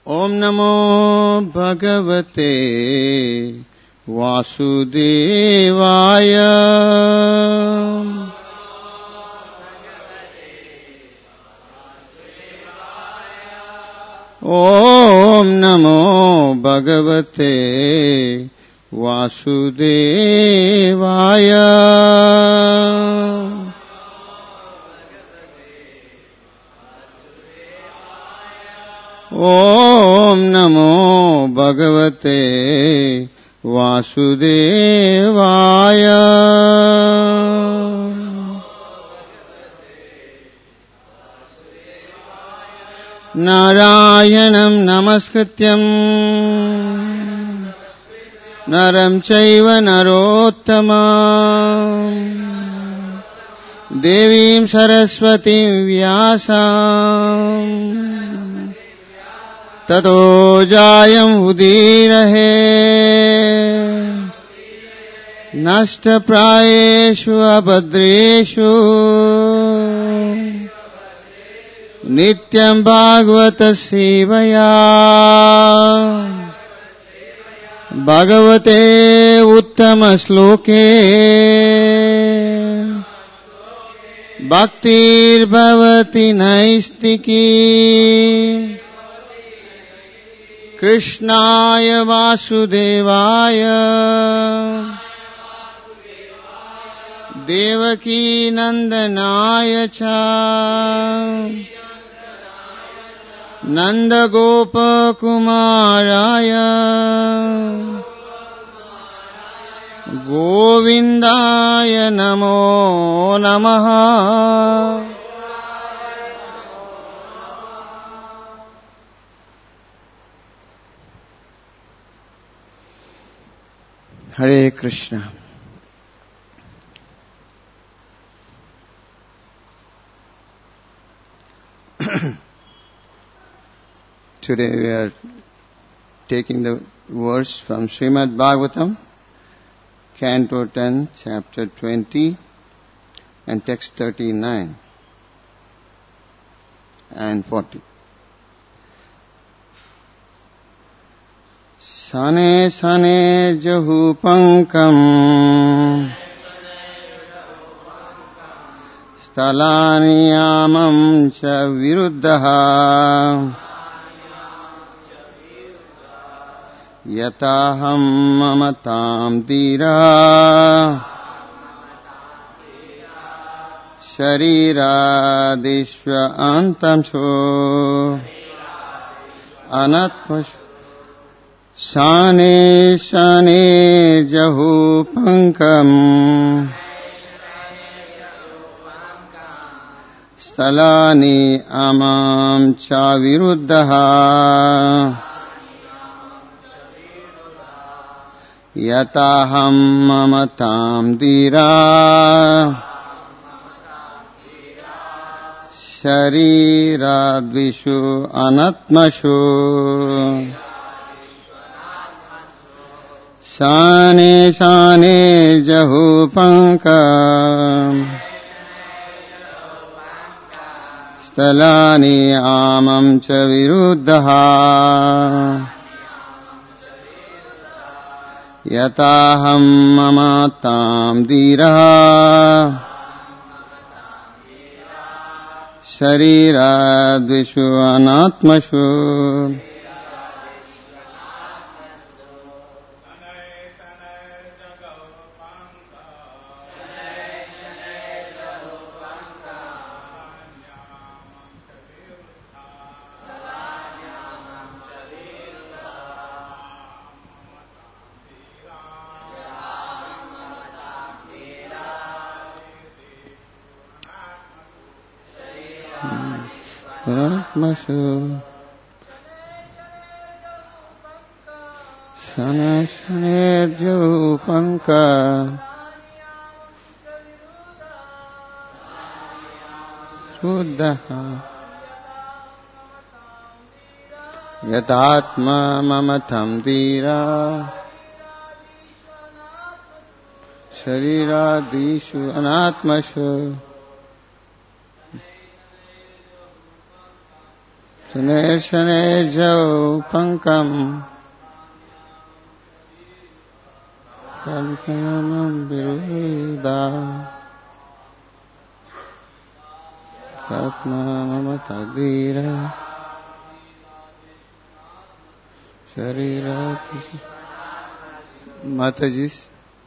ओम नमो भगवते वासुदेवाय। ओम नमो भगवते वासुदेवाय। ओम नमो भगवते वासुदेवाय। नारायणं नमस्कृत्यं नरं चैव नरोत्तमं देवीं सरस्वतीं व्यासं ततो जायमुदीरये। नष्टप्रायेषु अभद्रेषु नित्यं भागवत सेवया भगवते उत्तम श्लोके भक्तिर्भवति नैष्टिकी। कृष्णाय वासुदेवाय देवकी नंदनाय च नंदगोपकुमाराय गोविन्दाय नमो नमः। हरे Krishna. Today we are taking the verse from Srimad Bhagavatam, Canto 10, Chapter 20, and text 39 and 40. Sane sane jahu pankam stalaniyamam cha viruddha yataham mamatam dira sharirādishva antamso anatmasho. Sane sane jahu pankam stalani amam cha viruddha yataham mamatam dira sharirādvishu anatmashu. Sane sane jahu pankam stalani amam cha viruddha yataham mamatam dira sharirādvishu anatmashu. Shane shane jahu pankam Suddha yatatma mamatam dira sharirādishu anatmashu. Shane shane jau pankam kalkanam viruda Atma Tadira Sharira Matajis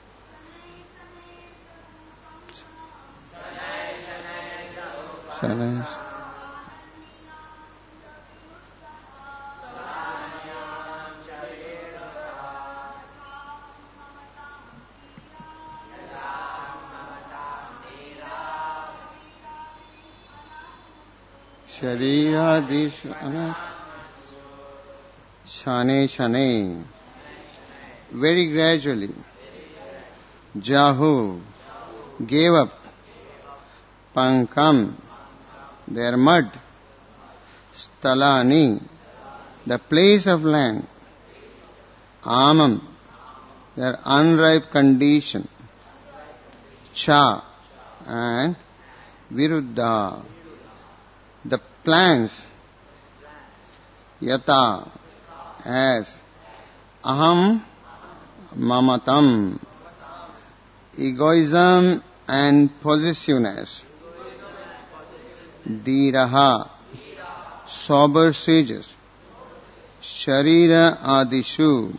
Sanas Sharira Dishana Shane Shane very gradually Jahu gave up Pankam their mud Stalani the place of land Amam their unripe condition Cha and Viruddha the plants Yata as Aham Mamatam egoism and possessiveness Dhiraha sober sages Sharira Adishu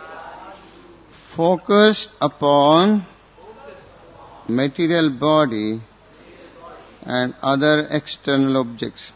focused upon material body and other external objects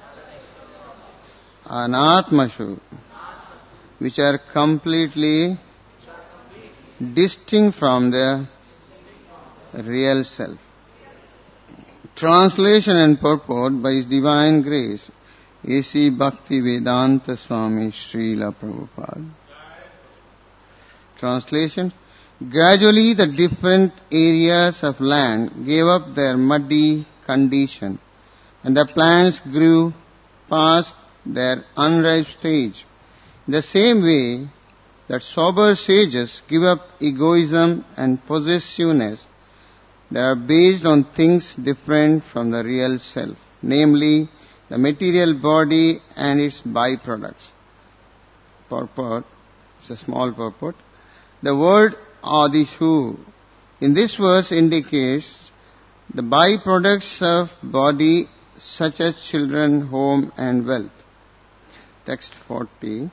Anatmashu which are completely distinct from the real self. Translation and purport by His Divine Grace A.C. Bhaktivedanta Swami Srila Prabhupada. Translation. Gradually the different areas of land gave up their muddy condition and the plants grew past their unripe stage. In the same way that sober sages give up egoism and possessiveness that are based on things different from the real self, namely the material body and its byproducts. Purport, it's a small purport. The word Adishu in this verse indicates the byproducts of body such as children, home and wealth. Text 40.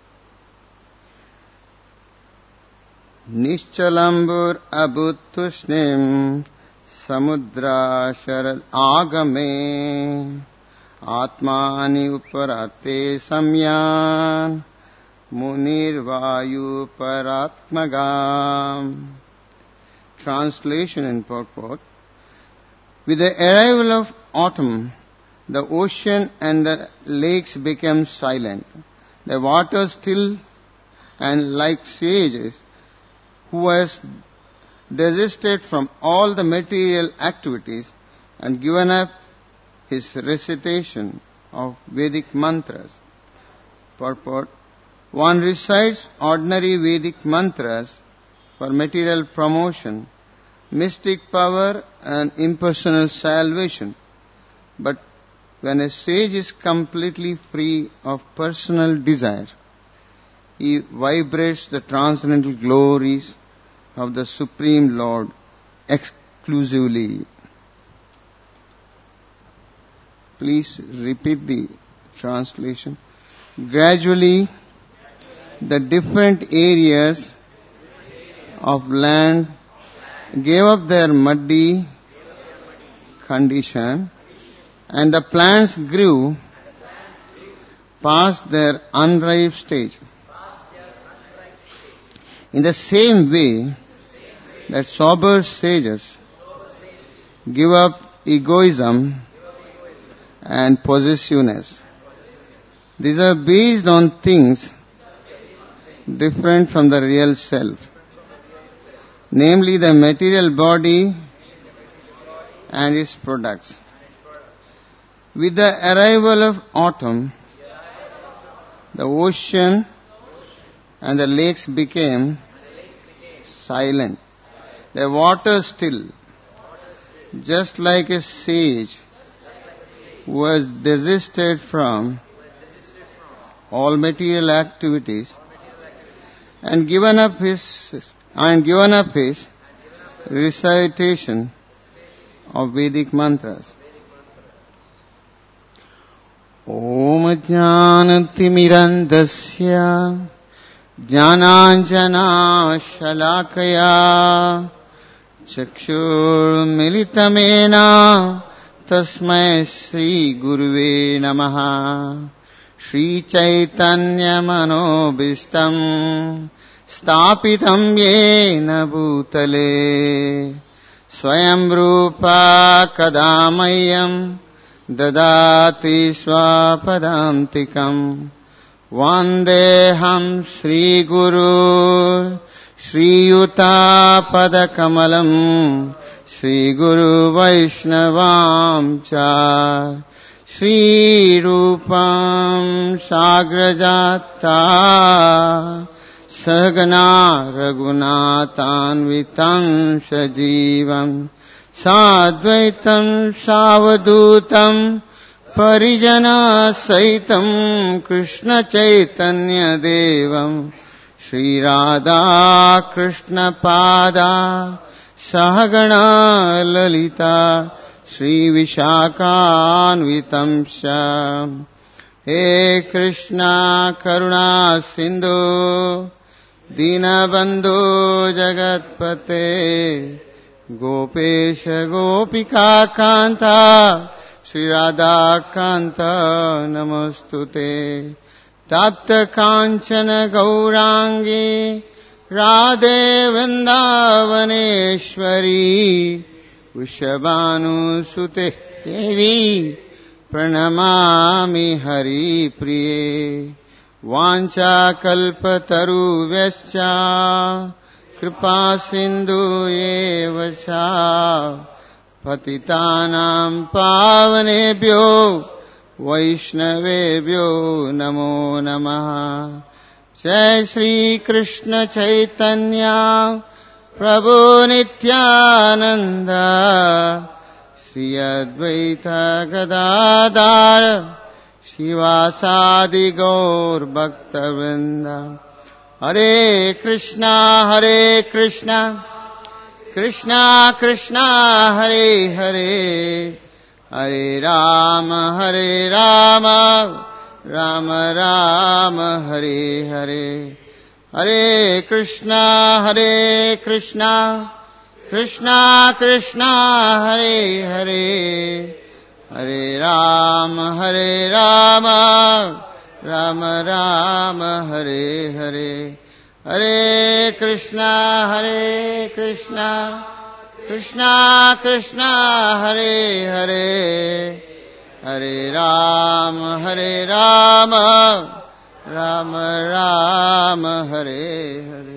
Nischalambur abuttushnim samudra sharad agame atmani uparate samyan munir vayu paratmagam. Translation and purport. With the arrival of autumn, the ocean and the lakes became silent. The water still, and like sages who has desisted from all the material activities and given up his recitation of Vedic mantras. Purport. One recites ordinary Vedic mantras for material promotion, mystic power and impersonal salvation. But when a sage is completely free of personal desire, he vibrates the transcendental glories of the Supreme Lord exclusively. Please repeat the translation. Gradually, the different areas of land gave up their muddy condition and the plants grew past their unripe stage. In the same way that sober sages give up egoism and possessiveness, these are based on things different from the real self, namely the material body and its products. With the arrival of autumn, the ocean and the lakes became silent. The water still, just like a sage who has desisted from all material activities and given up his recitation of Vedic mantras. Om Jnanatimirandasya Jnananjana Shalakaya Chakshurmilitamena Tasmai Shri Guruve Namaha. Shri Chaitanya Manobishtam Stapitam Yena Bhutale Swayam Rupa Kadamayam Dadati Swapadantikam Vandeham Shri Guru Shri Yuta Padakamalam Shri Guru Vaishnavam Cha Shri Rupam Sagrajata Sagana Raghunathanvitam Sajivam Sadvaitam Savadutam Parijana Saitam Krishna Chaitanya Devam Shri Radha Krishna Pada Sahagana Lalita Shri Vishakhanvitam Sham. He Krishna Karuna Sindhu Dinabandhu Jagatpate Gopesha Gopika Kanta Shri Radha Kanta Namostute Tapta Kanchana Gaurangi Radhe Vrindavaneshwari Vrishabhanu Sute Devi Pranamami Hari Priye Vancha Kalpataru Vyascha Kripa Sindhu Yevacha Patitanam Pavanebhyo Vaishnavebhyo Namo Namaha. Jai Shri Krishna Chaitanya Prabhu Nityananda Shri Advaita Gadadhar Shivasadi Gaur Bhakta Vrinda. Hare Krishna Krishna Krishna Hare Hare Hare Rama Rama Rama Hare Hare. Hare Krishna Krishna Krishna Hare Hare Hare Rama Rama Rama Hare Hare. Hare Krishna Krishna Krishna Hare Hare Hare Rama Rama Rama Hare Hare.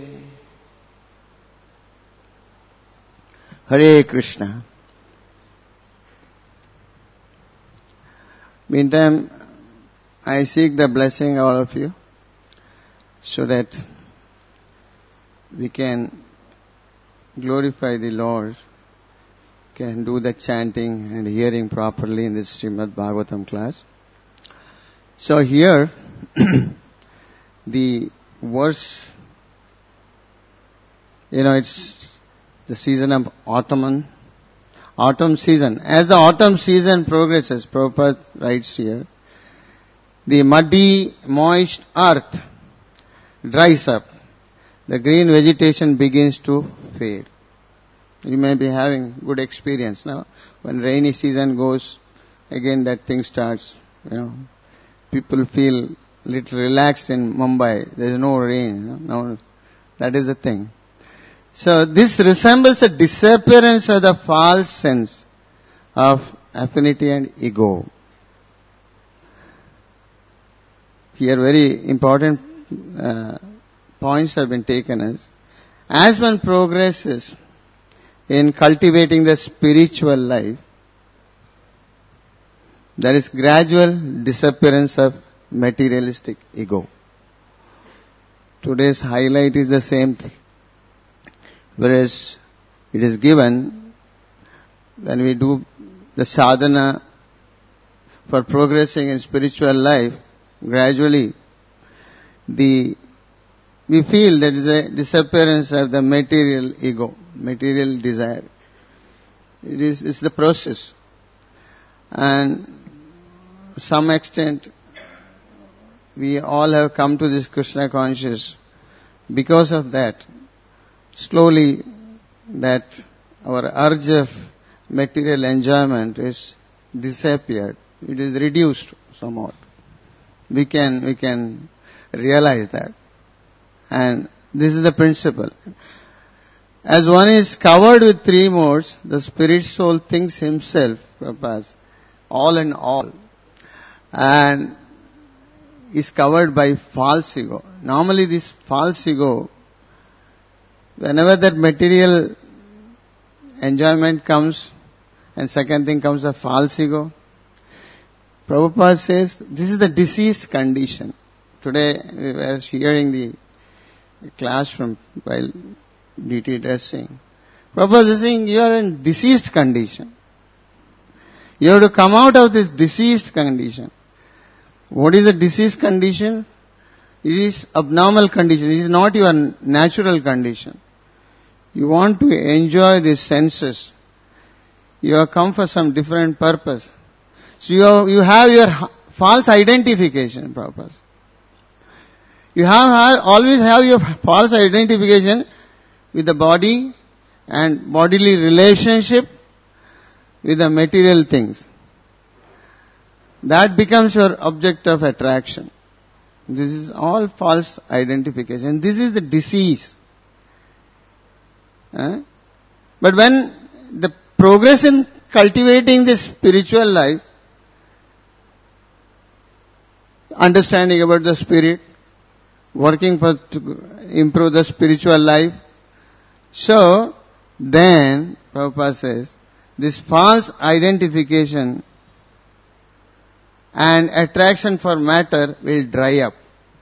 Hare Krishna. Meantime, I seek the blessing of all of you so that we can glorify the Lord, can do the chanting and hearing properly in this Srimad Bhagavatam class. So here, the verse, it's the season of autumn season. As the autumn season progresses, Prabhupada writes here, the muddy, moist earth dries up. The green vegetation begins to fade. You may be having good experience now. When rainy season goes, again that thing starts, People feel little relaxed in Mumbai. There is no rain. No, that is the thing. So this resembles a disappearance of the false sense of affinity and ego. Here very important points have been taken as one progresses in cultivating the spiritual life, there is gradual disappearance of materialistic ego. Today's highlight is the same thing. Whereas it is given when we do the sadhana for progressing in spiritual life, gradually the we feel there is a disappearance of the material ego, material desire. It's the process. And to some extent, we all have come to this Krishna conscious because of that. Slowly, that our urge of material enjoyment is disappeared. It is reduced somewhat. We can realize that. And this is the principle. As one is covered with three modes, the spirit soul thinks himself, Prabhupada, all in all, and is covered by false ego. Normally this false ego, whenever that material enjoyment comes, and second thing comes the false ego, Prabhupada says this is the diseased condition. Today we were hearing the class from while DT dressing. Prabhupada is saying you are in diseased condition. You have to come out of this diseased condition. What is the diseased condition? It is abnormal condition. It is not your natural condition. You want to enjoy these senses. You have come for some different purpose. So you have your false identification, Prabhupada. You always have your false identification with the body and bodily relationship with the material things. That becomes your object of attraction. This is all false identification. This is the disease. But when the progress in cultivating this spiritual life, understanding about the spirit, working to improve the spiritual life, so then, Prabhupada says, this false identification and attraction for matter will dry up.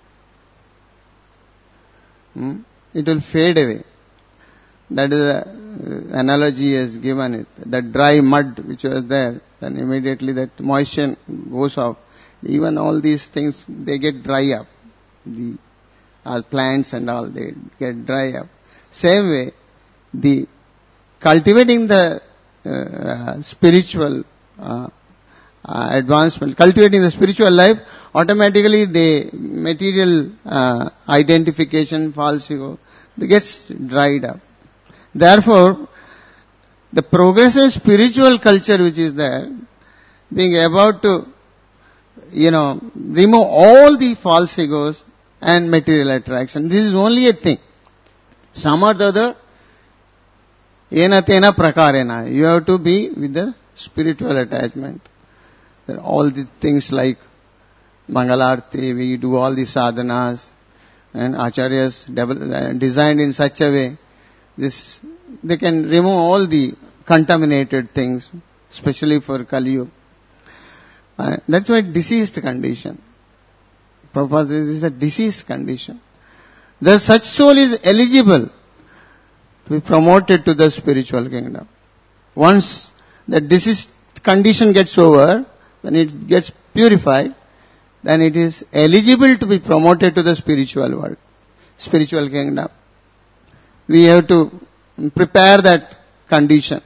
It will fade away. That is the analogy has given it. The dry mud which was there, then immediately that moisture goes off. Even all these things, they get dry up. All plants and all, they get dry up. Same way, the cultivating the spiritual advancement, cultivating the spiritual life, automatically the material identification, false ego, it gets dried up. Therefore, the progressive spiritual culture which is there, being about to, remove all the false egos and material attraction. This is only a thing. Some or the other, ena tena prakarena. You have to be with the spiritual attachment. All the things like Mangalarti, we do all the sadhanas, and acharyas designed in such a way, they can remove all the contaminated things, especially for Kali Yuga. That's why diseased condition. Prabhupada says this is a diseased condition. The such soul is eligible to be promoted to the spiritual kingdom. Once the diseased condition gets over, when it gets purified, then it is eligible to be promoted to the spiritual world, spiritual kingdom. We have to prepare that condition.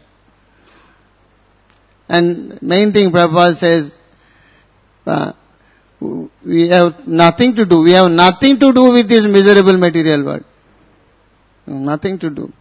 And main thing Prabhupada says, we have nothing to do. We have nothing to do with this miserable material world. Nothing to do.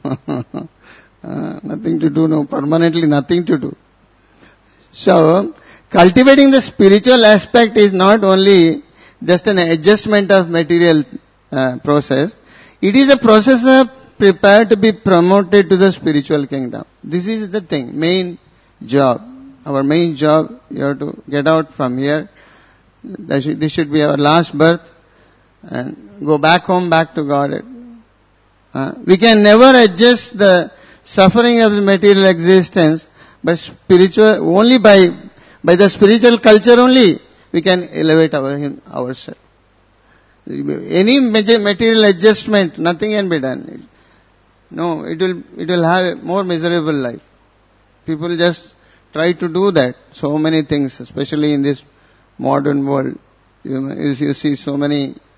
Nothing to do, no, permanently nothing to do. So, cultivating the spiritual aspect is not only just an adjustment of material process. It is a process of prepare to be promoted to the spiritual kingdom. This is the thing, main job. Our main job, you have to get out from here. This should be our last birth and go back home, back to God. We can never adjust the suffering of the material existence, but spiritual, only by the spiritual culture only, we can elevate ourselves. Any material adjustment, nothing can be done. No, it will have a more miserable life. People just try to do that. So many things, especially in this modern world. You see so many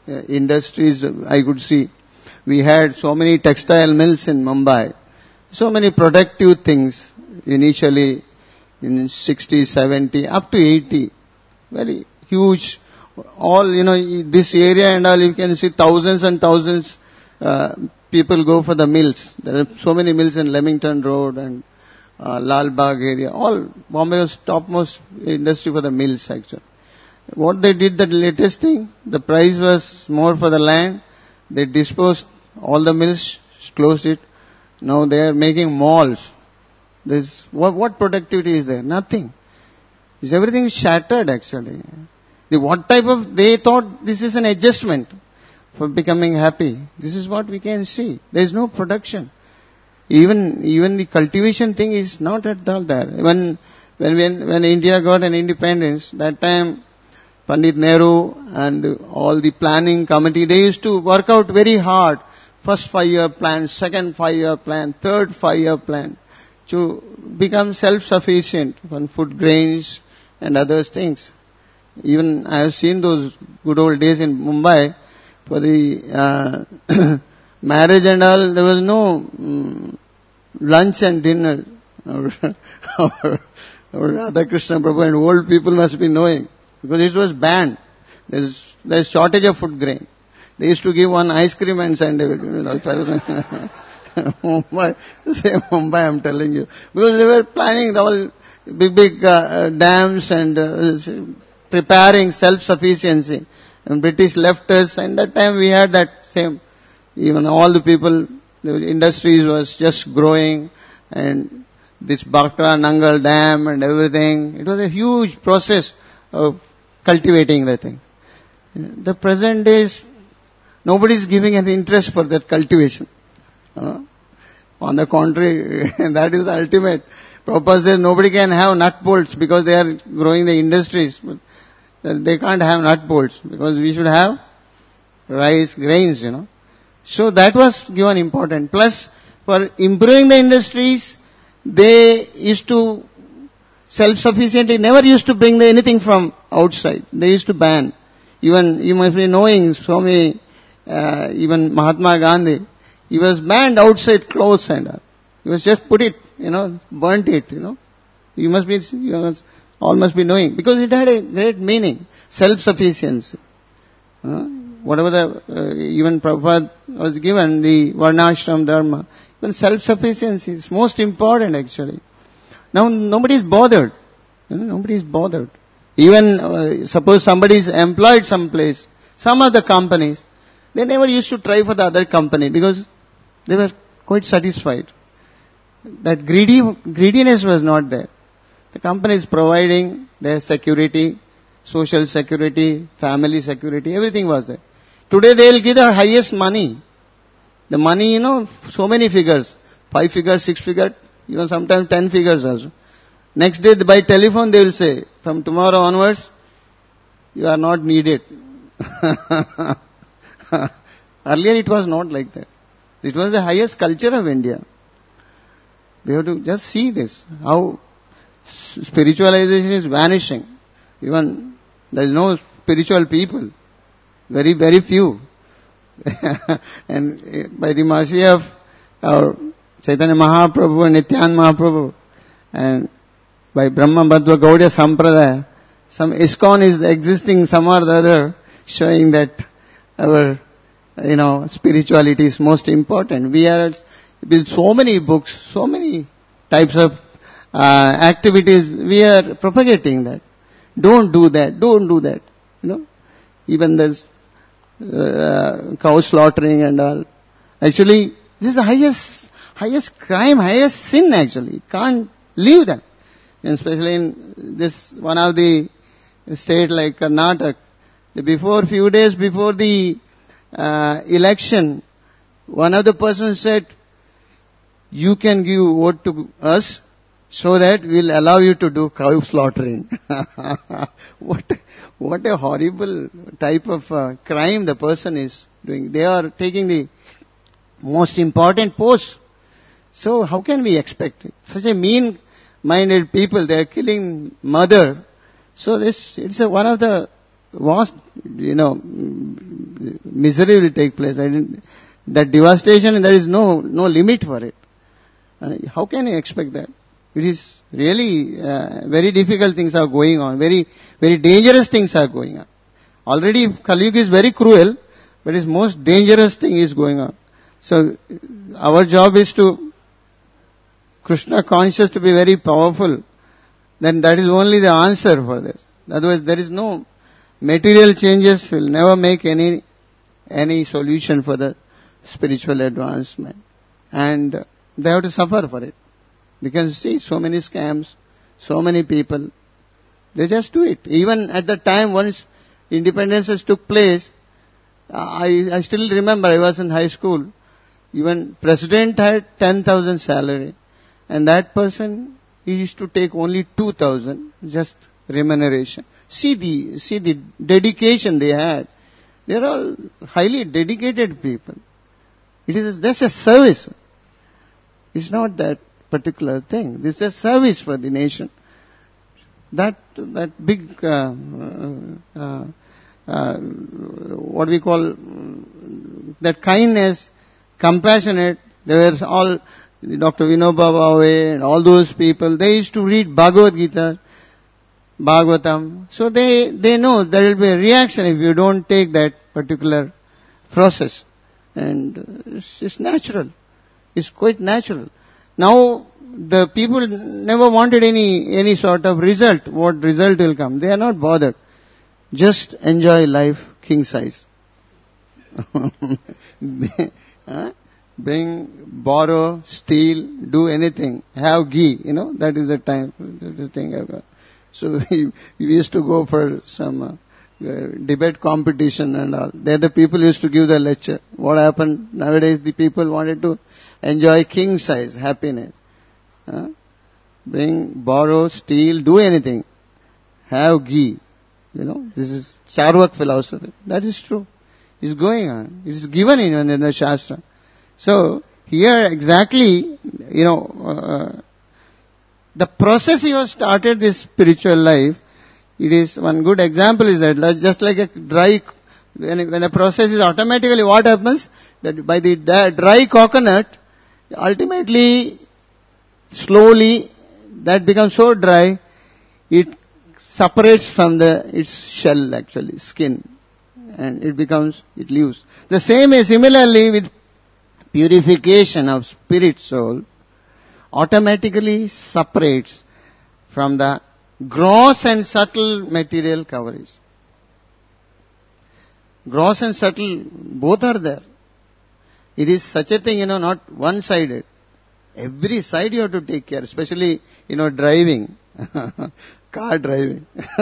industries I could see. We had so many textile mills in Mumbai, so many productive things initially in 60, 70, up to 80. Very huge. All, this area and all, you can see thousands and thousands people go for the mills. There are so many mills in Leamington Road and Lal Bagh area. All Bombay was topmost industry for the mills actually. What they did, the latest thing, the price was more for the land. They disposed all the mills, closed it. Now they are making malls. What productivity is there? Nothing. Is everything shattered actually? They thought this is an adjustment for becoming happy. This is what we can see. There is no production. Even the cultivation thing is not at all there. When India got an independence, that time Pandit Nehru and all the planning committee, they used to work out very hard. First 5-year plan, second 5-year plan, third 5-year plan to become self-sufficient on food grains and other things. Even I have seen those good old days in Mumbai for the marriage and all. There was no lunch and dinner. Our Radhakrishna Prabhu and old people must be knowing because it was banned. There's shortage of food grain. They used to give one ice cream and send it. Mumbai, I'm telling you, because they were planning all big dams and preparing self-sufficiency. And British left us, and that time we had that same, even all the people, the industries was just growing, and this Bhakra Nangal Dam and everything. It was a huge process of cultivating the thing. The present days, nobody is giving an interest for that cultivation. On the contrary, that is the ultimate. Prabhupada says nobody can have nut bolts because they are growing the industries. But they can't have nut bolts because we should have rice, grains, So that was given important. Plus, for improving the industries, they used to self-sufficiently, never used to bring anything from outside. They used to ban. Even, you must be knowing, Swami, even Mahatma Gandhi, he was banned outside clothes and all. He was just put it, burnt it, all must be knowing. Because it had a great meaning. Self-sufficiency. Whatever even Prabhupada was given, the Varnashram Dharma, even self-sufficiency is most important actually. Now nobody is bothered. Nobody is bothered. Even suppose somebody is employed someplace, some other companies, they never used to try for the other company because they were quite satisfied. That greediness was not there. The company is providing their security, social security, family security, everything was there. Today they will give the highest money. The money, so many figures. 5 figures, 6 figures, even sometimes 10 figures also. Next day by telephone they will say, from tomorrow onwards, you are not needed. Earlier it was not like that. It was the highest culture of India. We have to just see this, how spiritualization is vanishing. Even there is no spiritual people. Very, very few. And by the mercy of our Chaitanya Mahaprabhu and Nityanand Mahaprabhu and by Brahma Madhva Gaudiya Sampradaya, some ISKCON is existing somewhere or the other showing that our, spirituality is most important. We are with so many books, so many types of activities, we are propagating that. Don't do that, don't do that. Even there's cow slaughtering and all. Actually, this is the highest crime, highest sin actually. You can't leave that. And especially in this one of the state like Karnataka, few days before the election, one of the persons said, you can give vote to us so that we'll allow you to do cow slaughtering. What a horrible type of crime the person is doing. They are taking the most important post. So how can we expect it? Such a mean-minded people, they are killing mother. So it's one of the vast, misery will take place. That devastation, there is no limit for it. How can you expect that? It is really very difficult things are going on. Very, very dangerous things are going on. Already Kali Yuga is very cruel, but its most dangerous thing is going on. So our job is to Krishna conscious, to be very powerful. Then that is only the answer for this. Otherwise there is no material changes will never make any solution for the spiritual advancement. And they have to suffer for it. Because see, so many scams, so many people, they just do it. Even at the time once independences took place, I still remember I was in high school, even president had 10,000 salary. And that person, he used to take only 2,000, just remuneration. See the dedication they had. They are all highly dedicated people. It is just a service. It's not that particular thing. This is a service for the nation. That big, what we call, that kindness, compassionate, they were all, Dr. Vinoba Bhave and all those people, they used to read Bhagavad Gita, Bhagavatam. So they know there will be a reaction if you don't take that particular process. And it's natural. It's quite natural. Now, the people never wanted any sort of result. What result will come? They are not bothered. Just enjoy life king size. Bring, borrow, steal, do anything. Have ghee, that is the time, the thing I've got. So we used to go for some debate competition and all. There the people used to give the lecture. What happened? Nowadays the people wanted to enjoy king size happiness. Bring, borrow, steal, do anything. Have ghee. This is Charvak philosophy. That is true. It's going on. It is given in the Shastra. So, here exactly, the process you have started this spiritual life, it is, one good example is that, just like a dry, when a process is automatically, what happens? That by the dry coconut, ultimately, slowly, that becomes so dry, it separates from its shell actually, skin, and it leaves. The same is similarly with purification of spirit soul, automatically separates from the gross and subtle material coverage. Gross and subtle, both are there. It is such a thing, not one-sided. Every side you have to take care, especially, driving, car driving.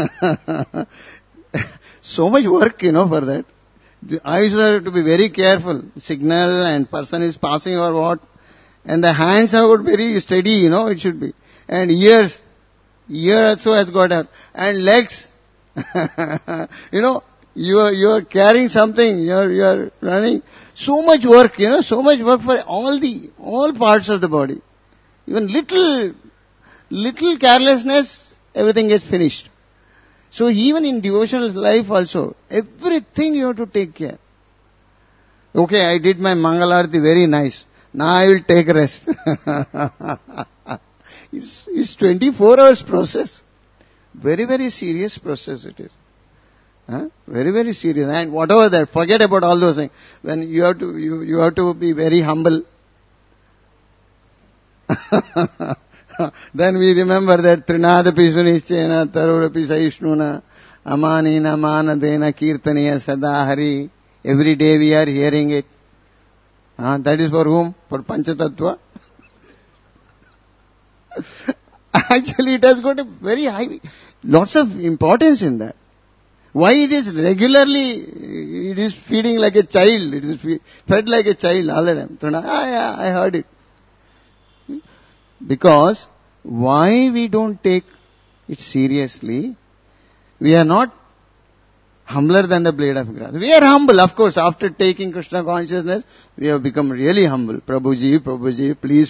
So much work, for that. I used to have to be very careful. Signal and person is passing or what. And the hands are very steady, it should be. And ear also has got out. And legs. You are carrying something, you are running. So much work, so much work for all parts of the body. Even little carelessness, everything is finished. So even in devotional life also, everything you have to take care. Okay, I did my Mangalarti very nice. Now I will take rest. It's 24 hours process. Very, very serious process it is. Very, very serious. And whatever that, forget about all those things. When you have to be very humble. Then we remember that Trinadapi Sunischena Tarudapi Saishnuna Amanina Manadena Kirtaniya Sada Hari. Every day we are hearing it. That is for whom? For Panchatattva. Actually it has got a very high, lots of importance in that. Why it is regularly, it is feeding like a child. It is fed like a child all the time. I heard it. Because why we don't take it seriously? We are not humbler than the blade of grass. We are humble, of course. After taking Krishna consciousness, we have become really humble. Prabhuji, please.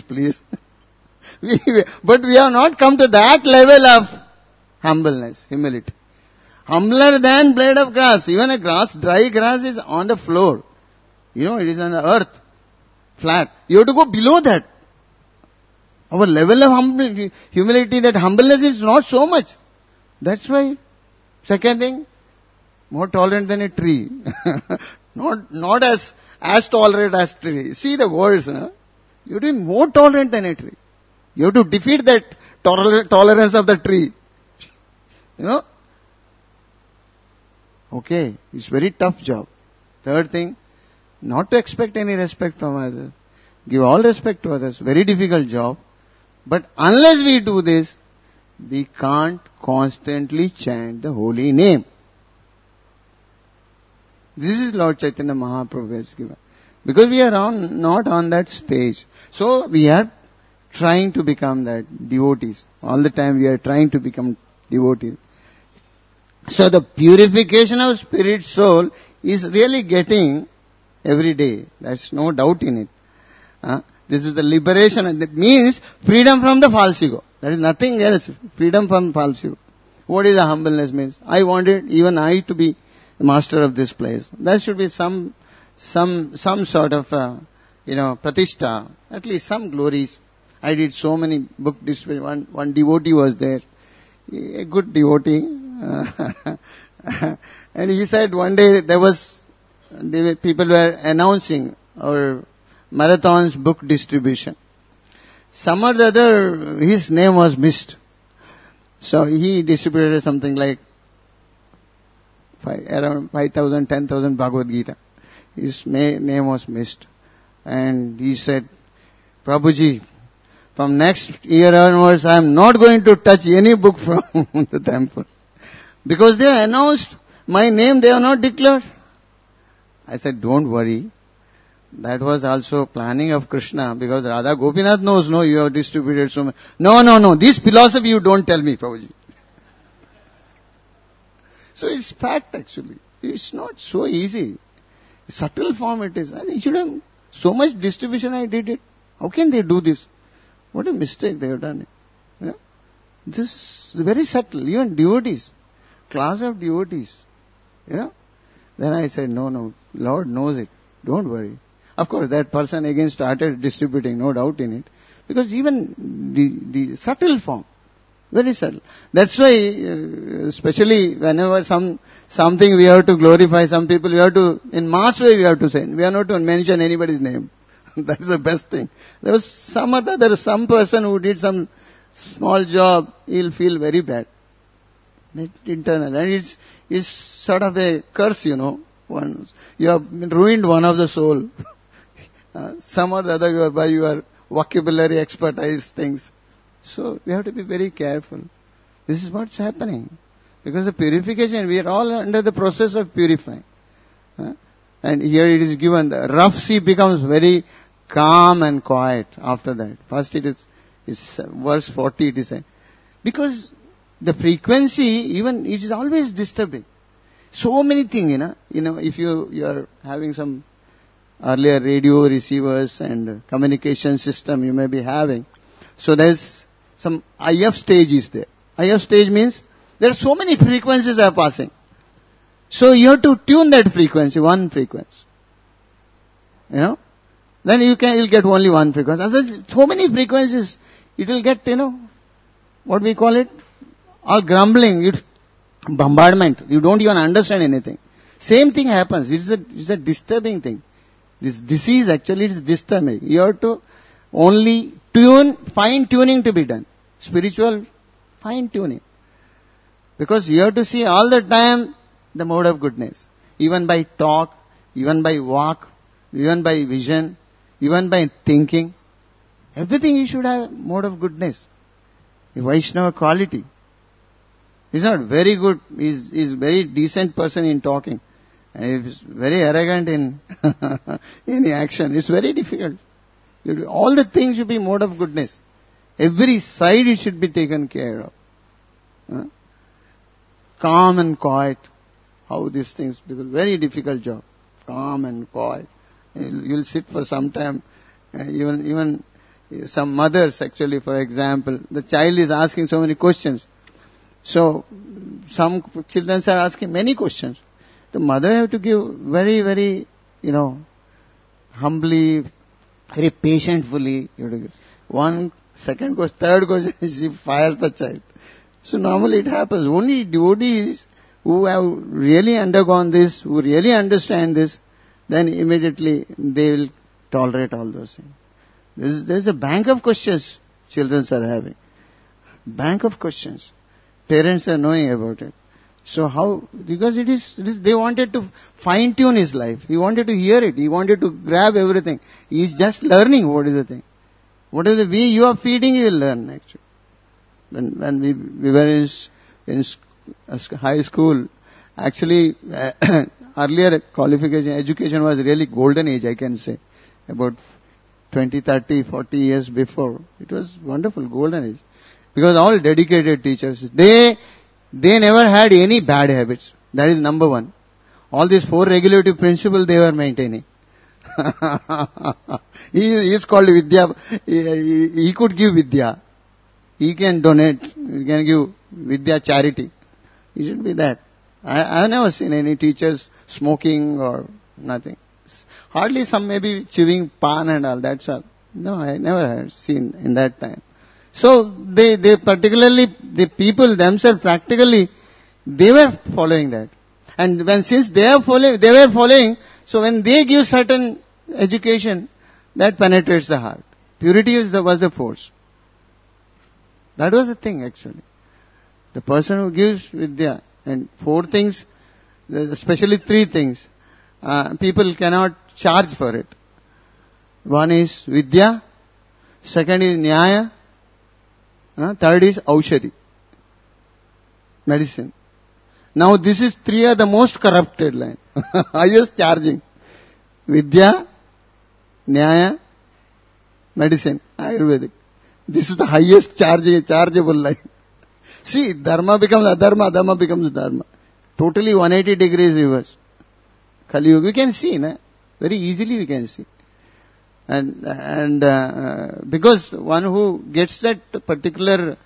But we have not come to that level of humbleness, humility. Humbler than blade of grass. Even a grass, dry grass is on the floor. It is on the earth, flat. You have to go below that. Our level of humility, that humbleness is not so much. That's why. Second thing, more tolerant than a tree. not as tolerant as tree. See the words, huh? You're doing more tolerant than a tree. You have to defeat that tolerance of the tree. Okay, it's very tough job. Third thing, not to expect any respect from others. Give all respect to others. Very difficult job. But unless we do this, we can't constantly chant the holy name. This is Lord Chaitanya Mahaprabhu has given. Because we are not on that stage. So we are trying to become that devotees. All the time we are trying to become devotees. So the purification of spirit soul is really getting every day. There's no doubt in it. This is the liberation, and it means freedom from the false ego. There is nothing else. Freedom from false ego. What is the humbleness means? I wanted even I to be the master of this place. There should be some sort of, pratishtha, at least some glories. I did so many book distributions. One devotee was there, a good devotee. And he said one day people were announcing our Marathon's book distribution. Some or the other, his name was missed. So he distributed something like around 5,000, 10,000 Bhagavad Gita. His name was missed. And he said, Prabhuji, from next year onwards, I am not going to touch any book from the temple. Because they announced my name, they have not declared. I said, don't worry. That was also planning of Krishna, because Radha Gopinath knows, no, you have distributed so much. No. This philosophy you don't tell me, Prabhuji. So it's fact actually. It's not so easy. Subtle form it is. I should have so much distribution I did it. How can they do this? What a mistake they have done. This is very subtle. Even devotees, class of devotees. Then I said, no, Lord knows it. Don't worry. Of course, that person again started distributing, no doubt in it. Because even the subtle form, very subtle. That's why, especially whenever something we have to glorify, some people we have to, in mass way we have to say. We are not to mention anybody's name. That's the best thing. There was some person who did some small job, he'll feel very bad. Internal. And it's sort of a curse, you have ruined one of the soul. Some or the other by your vocabulary expertise things. So we have to be very careful. This is what's happening. Because the purification, we are all under the process of purifying. And here it is given, the rough sea becomes very calm and quiet after that. First it's verse 40 it is saying. Because the frequency even is always disturbing. So many things, if you are having some earlier radio receivers and communication system you may be having. So there's some IF stage is there. IF stage means there are so many frequencies are passing. So you have to tune that frequency, one frequency. Then you'll get only one frequency. As there's so many frequencies, it will get, what we call it, all grumbling, bombardment. You don't even understand anything. Same thing happens. It's a disturbing thing. This disease actually is disturbing. You have to only fine tuning to be done. Spiritual fine tuning. Because you have to see all the time the mode of goodness. Even by talk, even by walk, even by vision, even by thinking. Everything you should have mode of goodness. A Vaishnava quality. He's not very good, he's very decent person in talking. And he's very arrogant in any action. It's very difficult. All the things should be mode of goodness. Every side it should be taken care of. Calm and quiet. How these things, because very difficult job. Calm and quiet. You'll sit for some time. Even some mothers actually, for example, the child is asking so many questions. So, some children are asking many questions. The mother have to give very, very, humbly, very patientfully. You have to give. One, second question, third question, she fires the child. So normally it happens. Only devotees who have really undergone this, who really understand this, then immediately they will tolerate all those things. There's a bank of questions children are having. Bank of questions. Parents are knowing about it. So how, because it is, they wanted to fine tune his life. He wanted to hear it. He wanted to grab everything. He is just learning what is the thing. What is the way you are feeding, he will learn actually. When we were in high school, actually earlier qualification, education was really golden age, I can say. About 20, 30, 40 years before. It was wonderful, golden age. Because all dedicated teachers, they never had any bad habits. That is number one. All these 4 regulative principles they were maintaining. He is called Vidya. He could give Vidya. He can donate. He can give Vidya charity. He should be that. I have never seen any teachers smoking or nothing. Hardly some maybe chewing pan and all. That's all. No, I never had seen in that time. So they particularly, the people themselves practically, they were following that. And since they were following, so when they give certain education, that penetrates the heart. Purity was the force. That was the thing actually. The person who gives Vidya, and 4 things, especially 3 things, people cannot charge for it. One is Vidya, second is Nyaya, third is Aushadhi, medicine. Now this is 3 are the most corrupted line. Highest charging. Vidya, Nyaya, medicine, Ayurvedic. This is the highest chargeable line. See, dharma becomes adharma, adharma becomes dharma. Totally 180 degrees reverse. Kali Yuga, we can see, na? Very easily we can see. And because one who gets that particular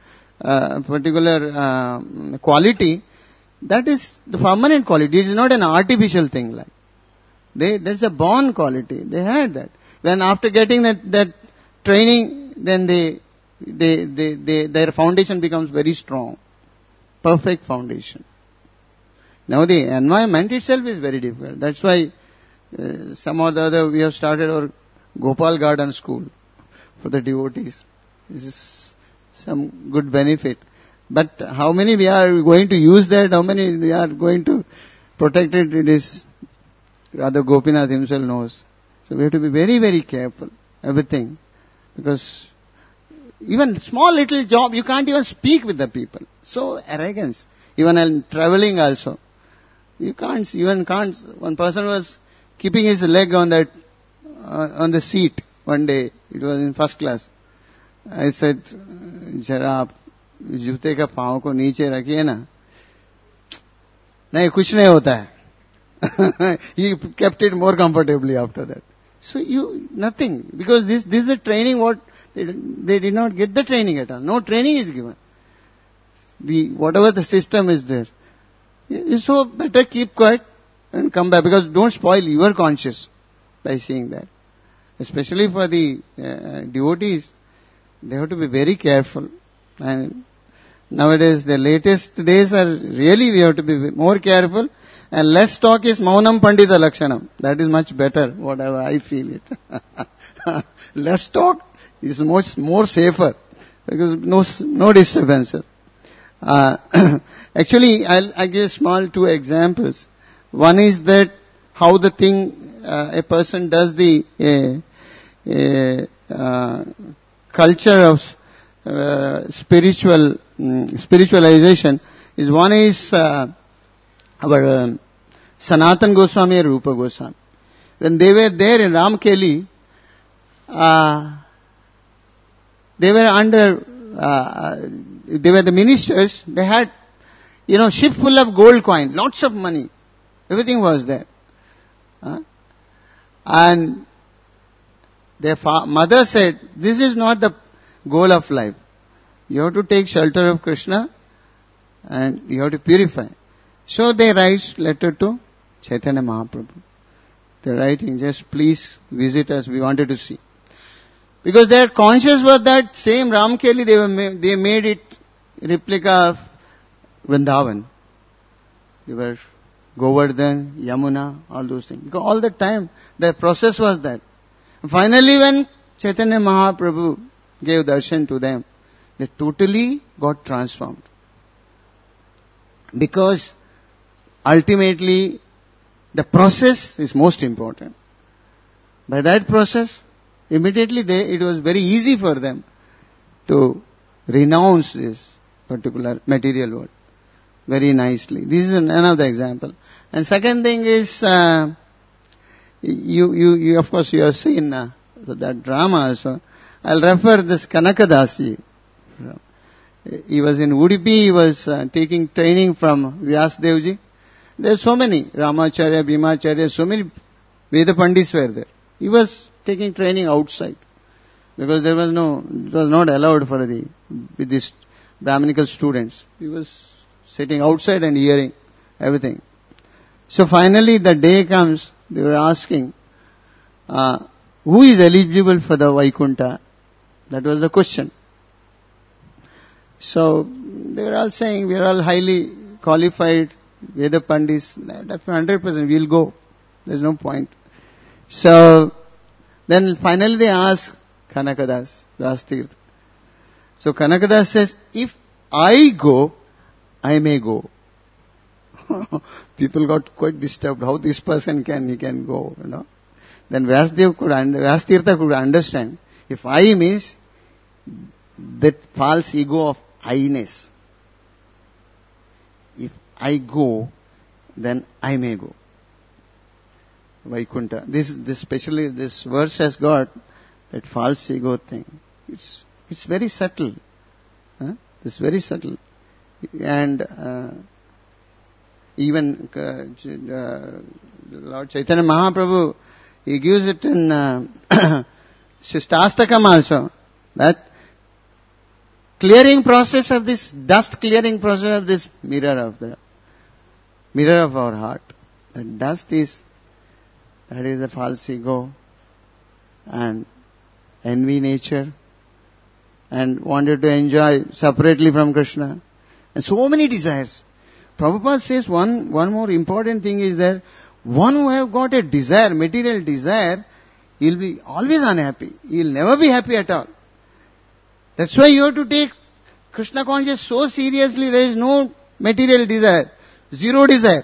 quality, that is the permanent quality. It is not an artificial thing like. That's a born quality. They had that. When after getting that training, then their foundation becomes very strong. Perfect foundation. Now the environment itself is very difficult. That's why some or the other we have started our Gopal Garden School for the devotees. This is some good benefit. But how many we are going to use that, how many we are going to protect it, it is rather Gopinath himself knows. So we have to be very, very careful, everything. Because even small little job, you can't even speak with the people. So arrogance. Even in traveling also. You can't, one person was keeping his leg on the seat one day. It was in first class. I said, जरा आप जूते का पाँव को नीचे रखिए ना. नहीं, कुछ नहीं होता है. He kept it more comfortably after that. So nothing. Because this is a training what, they did not get the training at all. No training is given. Whatever the system is there. So better keep quiet and come back, because don't spoil your conscience by seeing that. Especially for the devotees, they have to be very careful. And nowadays, the latest days are really, we have to be more careful. And less talk is Maunam Pandita Lakshanam. That is much better, whatever I feel it. Less talk is more safer, because no disturbances. Actually, I'll give small 2 examples. One is that how the thing, a person does the culture of spiritualization is, one is our Sanatan Goswami and Rupa Goswami. When they were there in Ramkeli, they were they were the ministers. They had, ship full of gold coin, lots of money. Everything was there. And their mother said, this is not the goal of life. You have to take shelter of Krishna and you have to purify. So they write letter to Chaitanya Mahaprabhu. They're writing, just please visit us, we wanted to see. Because their conscience was that same Ramkeli, they made it replica of Vrindavan. They were Govardhan, Yamuna, all those things. Because all the time, the process was that. Finally, when Chaitanya Mahaprabhu gave darshan to them, they totally got transformed. Because ultimately, the process is most important. By that process, immediately it was very easy for them to renounce this particular material world very nicely. This is another example. And second thing is, you of course you have seen that drama also. I'll refer this Kanakadasi. He was in Udupi, he was taking training from Vyasdevji. There are so many, Ramacharya, Bhimacharya, so many Veda Pandits were there. He was taking training outside. Because it was not allowed for with these Brahminical students. He was sitting outside and hearing everything. So finally the day comes, they were asking, who is eligible for the Vaikunta? That was the question. So they were all saying, we are all highly qualified Veda Pandits. That's 100%, we'll go. There's no point. So then finally they asked Kanakadas, Vyastirtha. So Kanakadas says, if I go, I may go. People got quite disturbed. How this person he can go, Then Vyastirtha could understand. If I means that false ego of I-ness. If I go, then I may go. Vaikunta. This verse has got that false ego thing. It's very subtle. It's very subtle. And even Lord Chaitanya Mahaprabhu, he gives it in Shastastakam also, that clearing process of this, dust clearing process of this mirror of our heart. That dust is a false ego and envy nature and wanted to enjoy separately from Krishna. And so many desires. Prabhupada says one more important thing is that one who have got a desire, material desire, he'll be always unhappy. He'll never be happy at all. That's why you have to take Krishna consciousness so seriously. There is no material desire. Zero desire.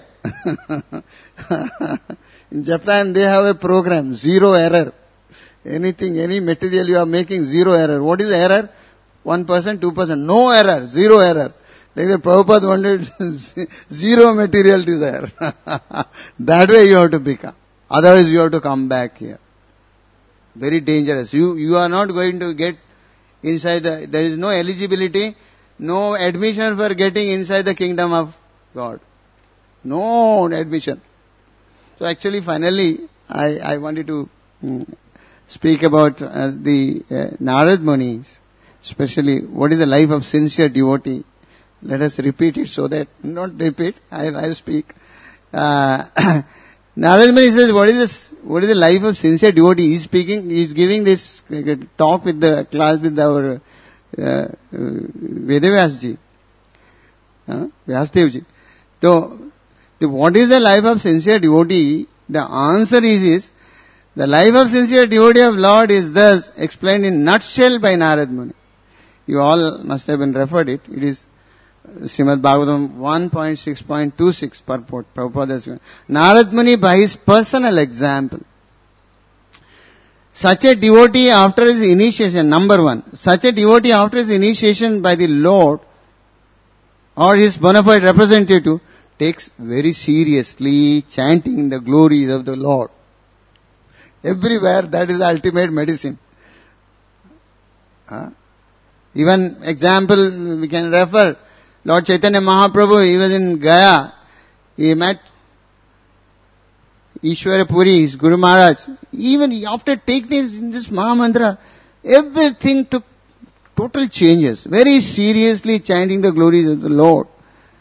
In Japan they have a program, zero error. Any material you are making, zero error. What is error? 1%, 2%. No error, zero error. Like the Prabhupada wanted zero material desire. That way you have to become. Otherwise you have to come back here. Very dangerous. You are not going to get inside there is no eligibility, no admission for getting inside the kingdom of God. No admission. So actually finally I wanted to speak about the Narad Munis, especially what is the life of sincere devotee. Let us repeat it so that, not repeat, I'll speak. Narad Muni says, what is the life of sincere devotee? He's giving this talk with the class with our Vedavyasji, Vyasdevji. So, what is the life of sincere devotee? The answer is the life of sincere devotee of Lord is thus explained in nutshell by Narad Muni. You all must have been referred it. It is Srimad Bhagavatam 1.6.26 purport. Prabhupada says, Narad Muni by his personal example. Such a devotee after his initiation, number one, such a devotee after his initiation by the Lord or his bona fide representative takes very seriously chanting the glories of the Lord. Everywhere that is the ultimate medicine. Even example we can refer. Lord Chaitanya Mahaprabhu, he was in Gaya. He met Ishwara Puri, his Guru Maharaj. Even after taking this Mahamantra, everything took total changes. Very seriously chanting the glories of the Lord.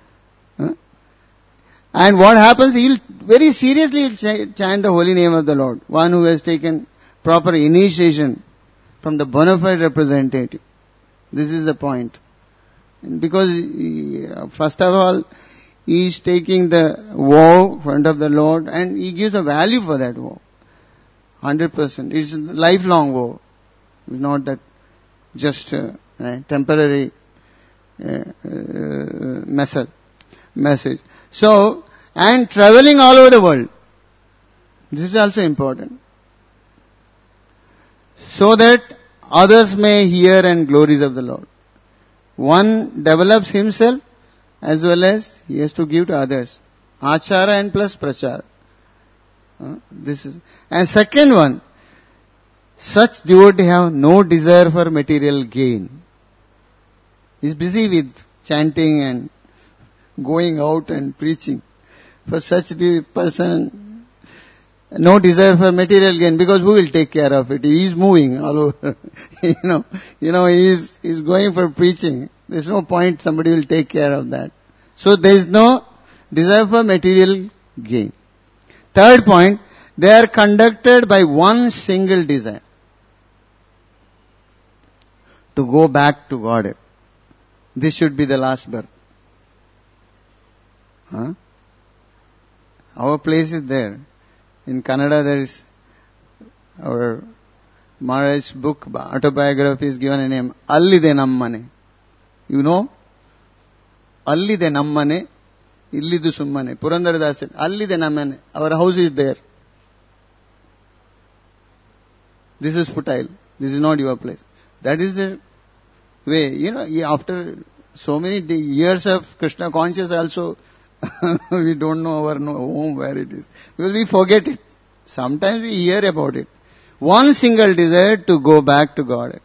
And what happens, he will very seriously chant the holy name of the Lord. One who has taken proper initiation from the bona fide representative. This is the point. Because, first of all, he is taking the vow in front of the Lord and he gives a value for that vow. 100%. It's a lifelong vow. It's not that just temporary message. So, and traveling all over the world. This is also important. So that others may hear and glories of the Lord. One develops himself as well as he has to give to others. Achara and plus prachara. This is, and second one, such devotee have no desire for material gain. He is busy with chanting and going out and preaching. For such person, no desire for material gain, because who will take care of it? He is moving all over. he is going for preaching. There is no point somebody will take care of that. So there is no desire for material gain. Third point, they are conducted by one single desire. To go back to Godhead. This should be the last birth. Our place is there. In Kannada there is our Maharaj's book, autobiography is given a name, Allide Nammane. You know? Allide Nammane, Illidu Summane. Purandara said, Allide Nammane. Our house is there. This is futile. This is not your place. That is the way. After so many years of Krishna conscious also, we don't know our home where it is. Because we forget it. Sometimes we hear about it. One single desire to go back to God.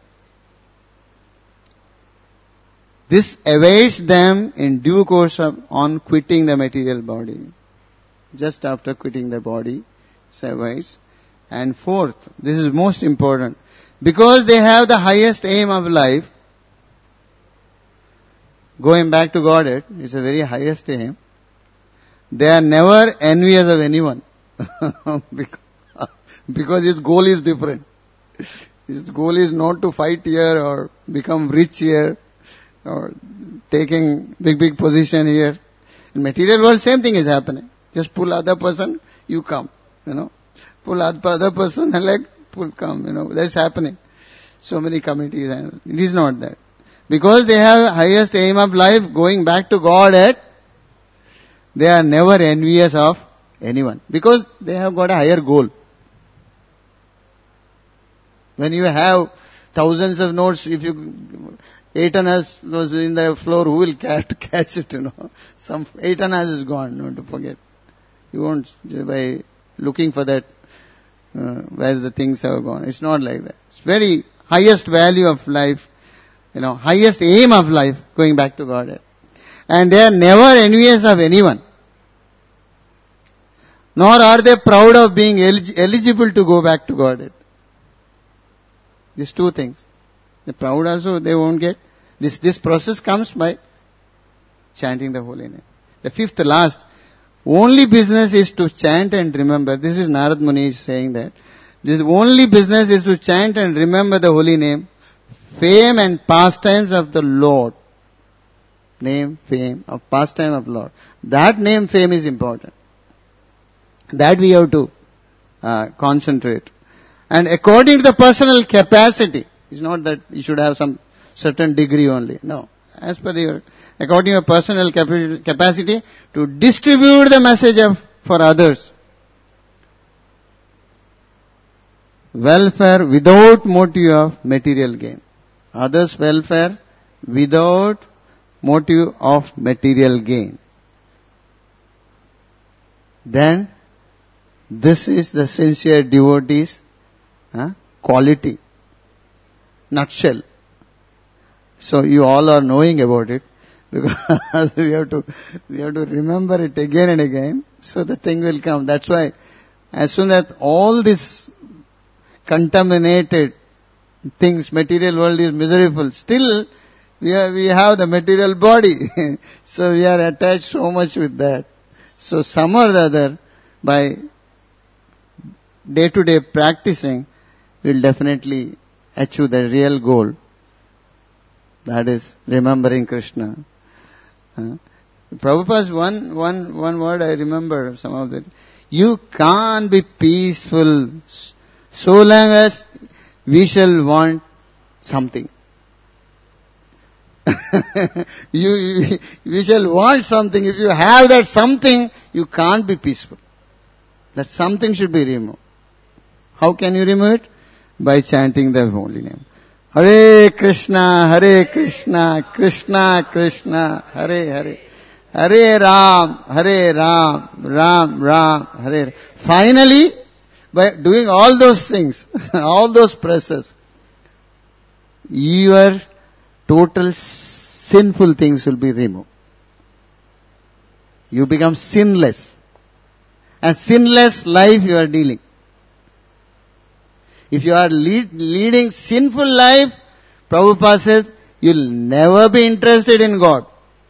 This awaits them in due course on quitting the material body. Just after quitting the body, it awaits. And fourth, this is most important, because they have the highest aim of life, going back to Godhead is a very highest aim. They are never envious of anyone. Because his goal is different. His goal is not to fight here or become rich here or taking big position here. In material world, same thing is happening. Just pull other person, you come, Pull other person and come, that's happening. So many committees, and it is not that. Because they have highest aim of life, going back to Godhead, they are never envious of anyone. Because they have got a higher goal. When you have thousands of notes, if 8 annas was in the floor, who will catch it, Some 8 annas is gone, don't forget. You won't, by looking for that, where the things have gone. It's not like that. It's very highest value of life, highest aim of life, going back to Godhead. And they are never envious of anyone. Nor are they proud of being eligible to go back to Godhead. These two things. They're proud also, they won't get. This process comes by chanting the holy name. The fifth, last, only business is to chant and remember. This is Narad Muni is saying that. This only business is to chant and remember the holy name, fame and pastimes of the Lord. Name, fame, of pastime of Lord. That name, fame is important. That we have to concentrate. And according to the personal capacity, it's not that you should have some certain degree only. No. As per according to your personal capacity, to distribute the message for others. Welfare without motive of material gain. Others' welfare without motive of material gain. Then, this is the sincere devotee's quality. Nutshell. So you all are knowing about it, because we have to remember it again and again, so the thing will come. That's why, as soon as all this contaminated things, material world is miserable, still we have the material body. So we are attached so much with that. So some or the other, by day-to-day practicing, we'll definitely achieve the real goal. That is remembering Krishna. Prabhupada's one word I remember, some of it. You can't be peaceful so long as we shall want something. We shall want something. If you have that something, you can't be peaceful. That something should be removed. How can you remove it? By chanting the holy name. Hare Krishna, Krishna Krishna, Hare Hare. Hare Ram, Ram Ram, Hare Hare. Finally, by doing all those things, all those presses, your total sinful things will be removed. You become sinless. And sinless life you are dealing. If you are leading sinful life, Prabhupada says, you'll never be interested in God.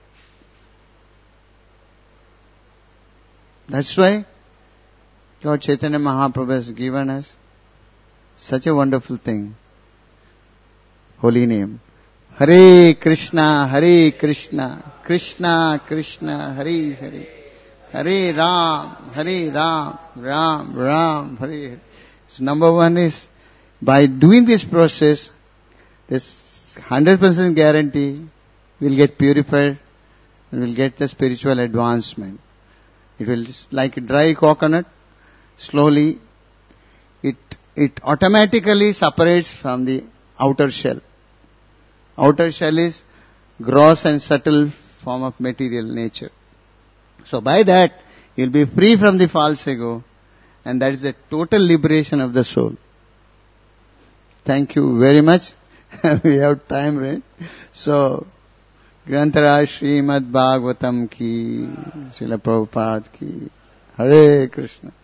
That's why Lord Chaitanya Mahaprabhu has given us such a wonderful thing. Holy name. Hare Krishna, Krishna Krishna, Hare Hare. Hare Ram, Ram Ram, Hare Hare. So number one is, by doing this process, this 100% guarantee, we'll get purified and we'll get the spiritual advancement. It will just like a dry coconut, slowly, it automatically separates from the outer shell. Outer shell is gross and subtle form of material nature. So by that, you'll be free from the false ego, and that is the total liberation of the soul. Thank you very much. We have time, right? So, Granthara Srimad Bhagavatam ki, Srila Prabhupada ki, Hare Krishna.